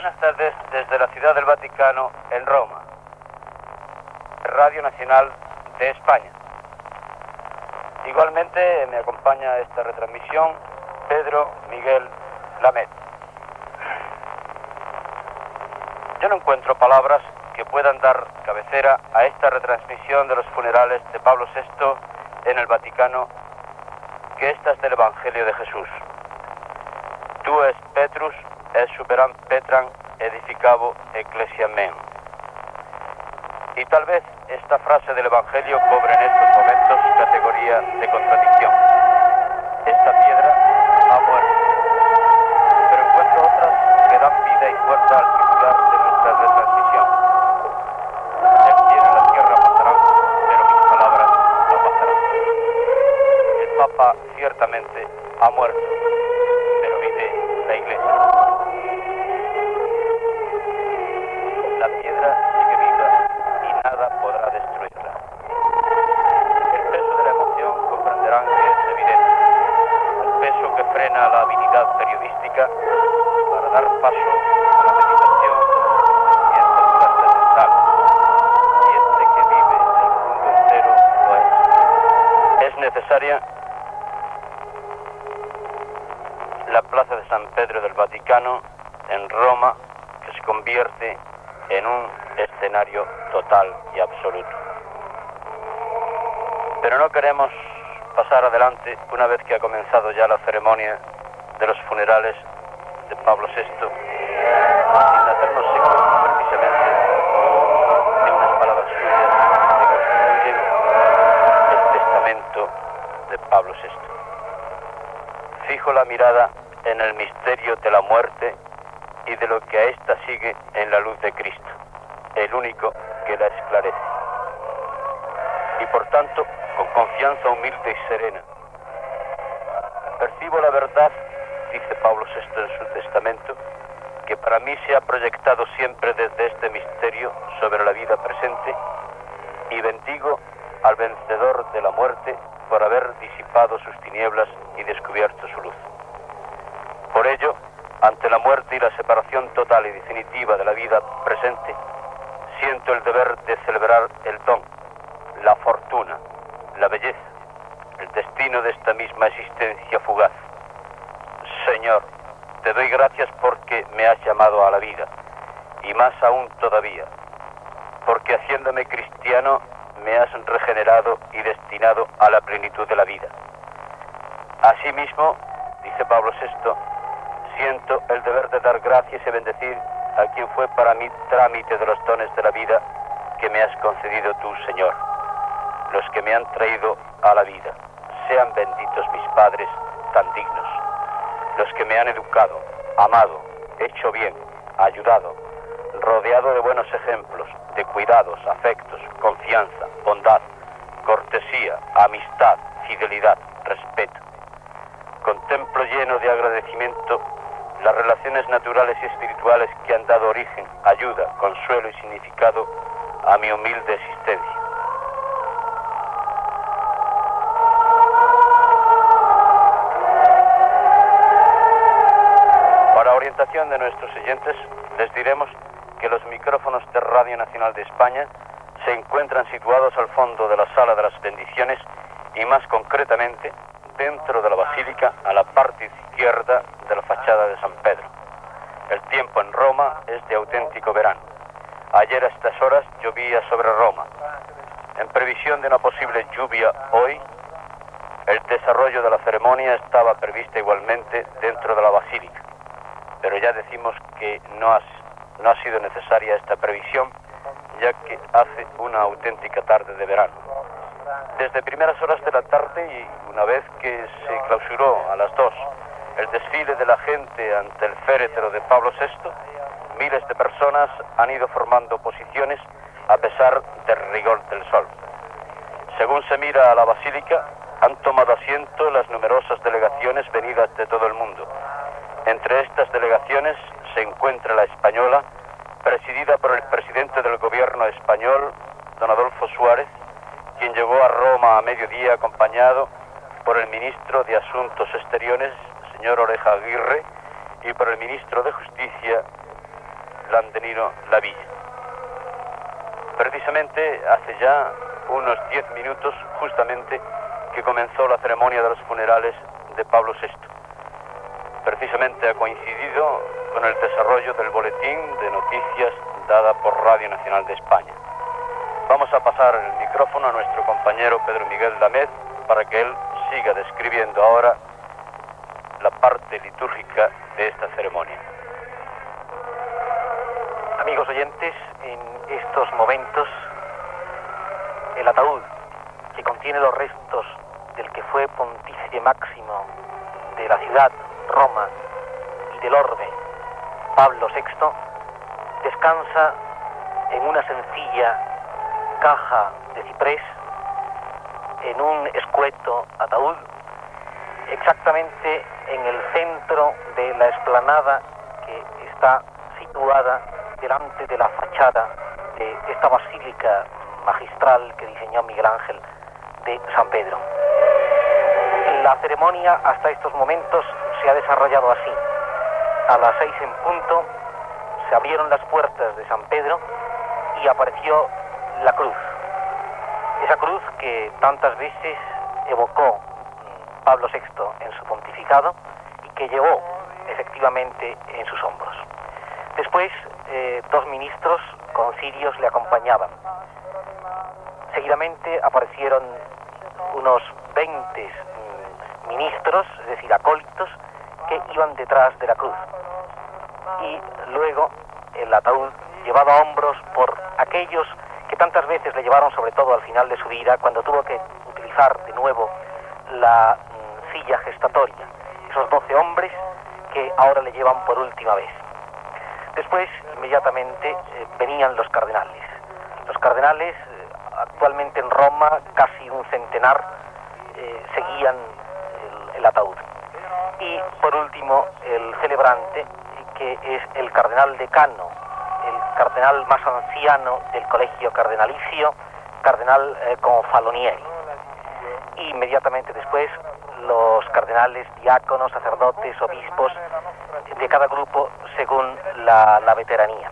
Buenas tardes desde la Ciudad del Vaticano, en Roma. Radio Nacional de España. Igualmente me acompaña a esta retransmisión Pedro Miguel Lamet. Yo no encuentro palabras que puedan dar cabecera a esta retransmisión de los funerales de Pablo VI en el Vaticano que estas del Evangelio de Jesús. Tu es Petrus, et superam Petram edificabo ecclesiamen. Y tal vez esta frase del Evangelio cobre en estos momentos categoría de contradicción. Esta piedra ha muerto, pero encuentro otras que dan vida y fuerza al titular de nuestra retransmisión. El cielo y la tierra pasarán, pero mis palabras no pasarán. El Papa ciertamente ha muerto, pero vive la Iglesia. La piedra sigue viva y nada podrá destruirla. El peso de la emoción comprenderán que es evidente. Un peso que frena la habilidad periodística para dar paso a la meditación de los acontecimientos trascendentales. Y este que vive el mundo entero lo es. Es necesaria la plaza de San Pedro del Vaticano en Roma, que se convierte en un escenario total y absoluto. Pero no queremos pasar adelante una vez que ha comenzado ya la ceremonia de los funerales de Pablo VI, sin hacernos eco precisamente de unas palabras suyas que constituyen el testamento de Pablo VI. Fijo la mirada en el misterio de la muerte y de lo que a ésta sigue en la luz de Cristo, el único que la esclarece. Y por tanto, con confianza humilde y serena, percibo la verdad, dice Pablo VI en su testamento, que para mí se ha proyectado siempre desde este misterio sobre la vida presente, y bendigo al vencedor de la muerte por haber disipado sus tinieblas y descubierto su luz. Por ello, ante la muerte y la separación total y definitiva de la vida presente, siento el deber de celebrar el don, la fortuna, la belleza, el destino de esta misma existencia fugaz. Señor, te doy gracias porque me has llamado a la vida, y más aún todavía, porque haciéndome cristiano me has regenerado y destinado a la plenitud de la vida. Asimismo, dice Pablo VI, siento el deber de dar gracias y bendecir a quien fue para mí trámite de los dones de la vida que me has concedido tú, Señor, los que me han traído a la vida. Sean benditos mis padres tan dignos, los que me han educado, amado, hecho bien, ayudado, rodeado de buenos ejemplos, de cuidados, afectos, confianza, bondad, cortesía, amistad, fidelidad, respeto. Contemplo lleno de agradecimiento las relaciones naturales y espirituales que han dado origen, ayuda, consuelo y significado a mi humilde existencia. Para orientación de nuestros oyentes, les diremos que los micrófonos de Radio Nacional de España se encuentran situados al fondo de la Sala de las Bendiciones y más concretamente dentro de la Basílica a la parte izquierda de la fachada de San Pedro. El tiempo en Roma es de auténtico verano. Ayer a estas horas llovía sobre Roma. En previsión de una posible lluvia hoy, el desarrollo de la ceremonia estaba prevista igualmente dentro de la Basílica. Pero ya decimos que no ha sido necesaria esta previsión, ya que hace una auténtica tarde de verano. Desde primeras horas de la tarde y una vez que se clausuró a las 2 el desfile de la gente ante el féretro de Pablo VI, miles de personas han ido formando posiciones a pesar del rigor del sol. Según se mira a la basílica, han tomado asiento las numerosas delegaciones venidas de todo el mundo. Entre estas delegaciones se encuentra la española, presidida por el presidente del gobierno español, don Adolfo Suárez, quien llegó a Roma a mediodía acompañado por el ministro de Asuntos Exteriores, señor Oreja Aguirre, y por el ministro de Justicia, Landeniro Lavilla. Precisamente hace ya unos 10 minutos justamente que comenzó la ceremonia de los funerales de Pablo VI. Precisamente ha coincidido con el desarrollo del boletín de noticias dada por Radio Nacional de España. Vamos a pasar el micrófono a nuestro compañero Pedro Miguel Lamed para que él siga describiendo ahora la parte litúrgica de esta ceremonia. Amigos oyentes, en estos momentos el ataúd que contiene los restos del que fue pontífice máximo de la ciudad, Roma, y del orbe, Pablo VI, descansa en una sencilla caja de ciprés, en un escueto ataúd, exactamente en el centro de la explanada que está situada delante de la fachada de esta basílica magistral que diseñó Miguel Ángel de San Pedro. La ceremonia hasta estos momentos se ha desarrollado así. A las 6 en punto se abrieron las puertas de San Pedro y apareció la cruz. Esa cruz que tantas veces evocó Pablo VI en su pontificado y que llevó efectivamente en sus hombros. Después, 2 ministros con cirios le acompañaban. Seguidamente aparecieron unos 20 ministros, es decir, acólitos, que iban detrás de la cruz. Y luego el ataúd llevado a hombros por aquellos que tantas veces le llevaron, sobre todo al final de su vida, cuando tuvo que utilizar de nuevo la silla gestatoria. Esos 12 hombres que ahora le llevan por última vez. Después, inmediatamente, venían los cardenales. Los cardenales, actualmente en Roma, casi un centenar, seguían el ataúd. Y, por último, el celebrante, que es el cardenal decano, el cardenal más anciano del colegio cardenalicio, cardenal Confalonieri. Y inmediatamente después, los cardenales, diáconos, sacerdotes, obispos, de cada grupo según la veteranía.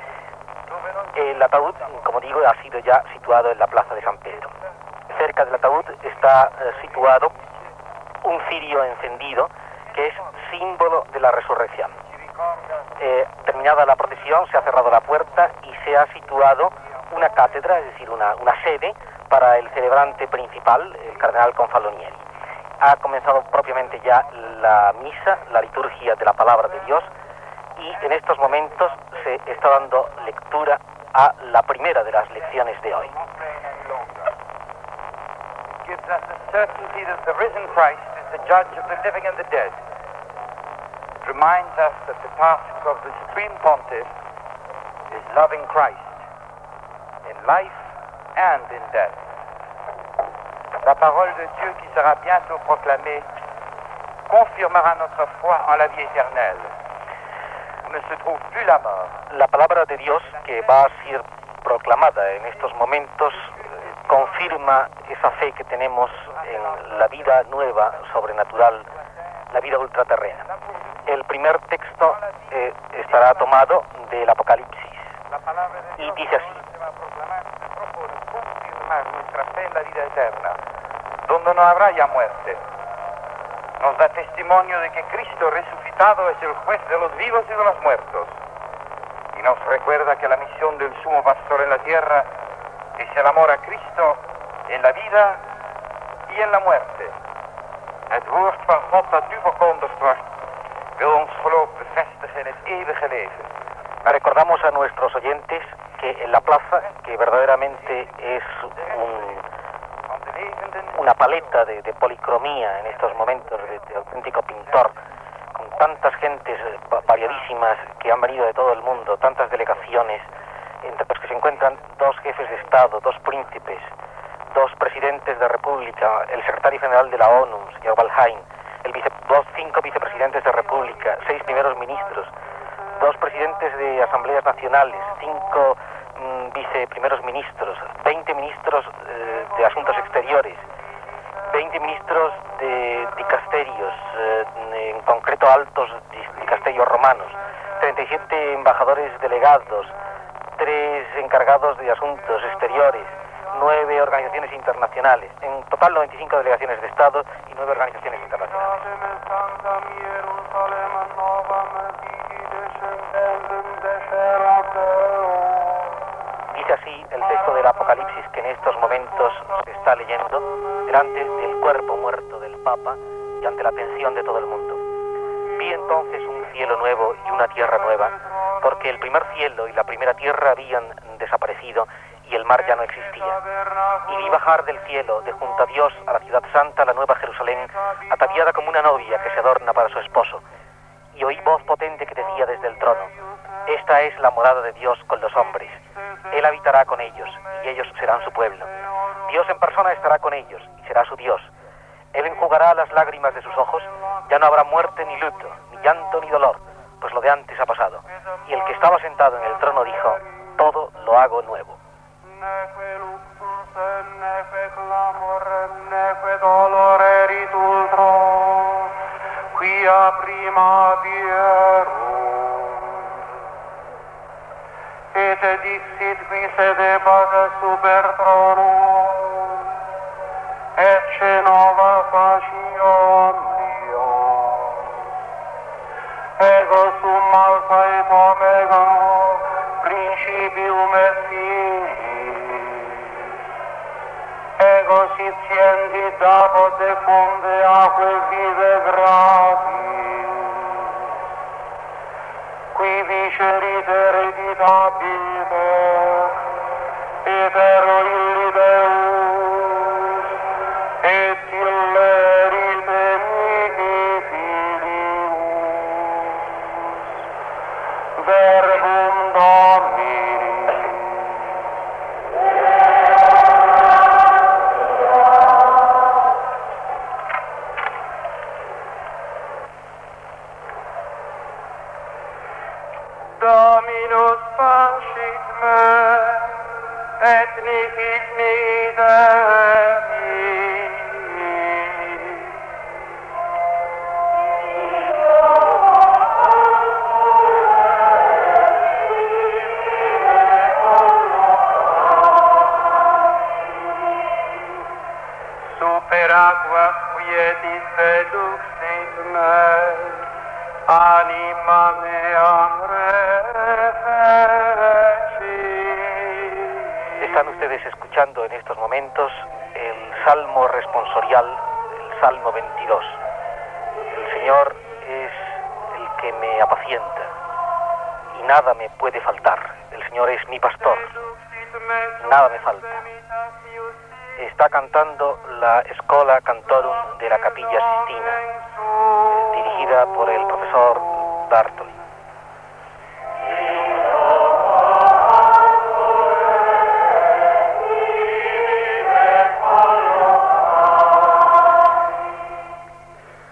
El ataúd, como digo, ha sido ya situado en la plaza de San Pedro. Cerca del ataúd está situado un cirio encendido que es símbolo de la resurrección. Terminada la procesión, se ha cerrado la puerta y se ha situado una cátedra, es decir, una sede para el celebrante principal, el cardenal Confalonieri. Ha comenzado propiamente ya la misa, la liturgia de la palabra de Dios, y en estos momentos se está dando lectura a la primera de las lecciones de hoy. Gives us the certainty that the risen Christ is the judge of the living and the dead. It reminds us that the task of the Supreme Pontiff is loving Christ in life and in death. La parole de Dieu qui sera bientôt proclamée confirmera notre foi en la vie éternelle, où ne se trouve plus la mort. La palabra de Dios que va a ser proclamada en estos momentos confirma esa fe que tenemos en la vida nueva, sobrenatural, la vida ultraterrena. El primer texto estará tomado del Apocalipsis y dice así: nuestra fe en la vida eterna, donde no habrá ya muerte. Nos da testimonio de que Cristo resucitado es el juez de los vivos y de los muertos. Y nos recuerda que la misión del sumo pastor en la tierra es el amor a Cristo en la vida y en la muerte. Het woord van God dat nu verkondigd wordt, wil ons geloof bevestigen in het eeuwige leven. Recordamos a nuestros oyentes que en la plaza, que verdaderamente es una paleta de policromía en estos momentos, de auténtico pintor, con tantas gentes variadísimas que han venido de todo el mundo, tantas delegaciones, entre los que se encuentran 2 jefes de Estado, 2 príncipes, 2 presidentes de República, el secretario general de la ONU, señor Balhain, 5 vicepresidentes de República, 6 primeros ministros, 2 presidentes de asambleas nacionales, 5 viceprimeros ministros, 20 ministros de asuntos exteriores, 20 ministros de dicasterios, en concreto altos dicasterios romanos, 37 embajadores delegados, 3 encargados de asuntos exteriores, 9 organizaciones internacionales, en total 95 delegaciones de Estado y 9 organizaciones internacionales. Dice así el texto del Apocalipsis que en estos momentos se está leyendo delante del cuerpo muerto del Papa y ante la atención de todo el mundo. Vi entonces un cielo nuevo y una tierra nueva, porque el primer cielo y la primera tierra habían desaparecido y el mar ya no existía. Y vi bajar del cielo, de junto a Dios, a la ciudad santa, la nueva Jerusalén, ataviada como una novia que se adorna para su esposo. Y oí voz potente que decía desde el trono: esta es la morada de Dios con los hombres. Él habitará con ellos, y ellos serán su pueblo. Dios en persona estará con ellos, y será su Dios. Él enjugará las lágrimas de sus ojos, ya no habrá muerte ni luto, ni llanto ni dolor, pues lo de antes ha pasado. Y el que estaba sentado en el trono dijo: todo lo hago nuevo. Et dixit qui sedebat super trono, ecce nova faciam Deo. Ego sum alpha et omega, principium et finis. Ego sit scientit apud de funde aquae vive gratis. Qui vicerit hereditabile, etero illi Deus, et illerite mihi filius, verbum Domini. Dominus facit me, et nihil midemi. Super aquas quietis seduxit me, anima meam refecit. Están ustedes escuchando en estos momentos el Salmo responsorial, el Salmo 22. El Señor es el que me apacienta y nada me puede faltar. El Señor es mi pastor, nada me falta. Está cantando la Schola Cantorum de la Capilla Sistina, dirigida por el profesor Bartoli.